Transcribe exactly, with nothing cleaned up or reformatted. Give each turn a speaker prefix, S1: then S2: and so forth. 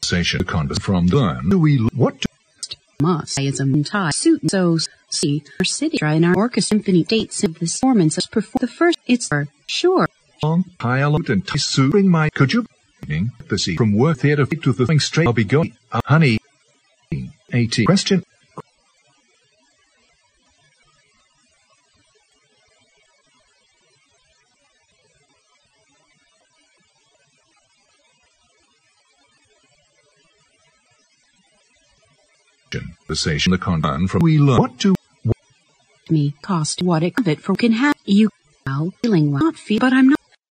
S1: Station convers from learn do we what to
S2: must say is a entire suit so see our city in our orchestra symphony dates of the performance perform the first it's for sure
S1: long pilot and suing my could you the sea from work theater to the thing straight I'll be going uh, honey eighty question conversation the con from we learn what to
S2: me cost what it of it for can have you now feeling well not feel but I'm not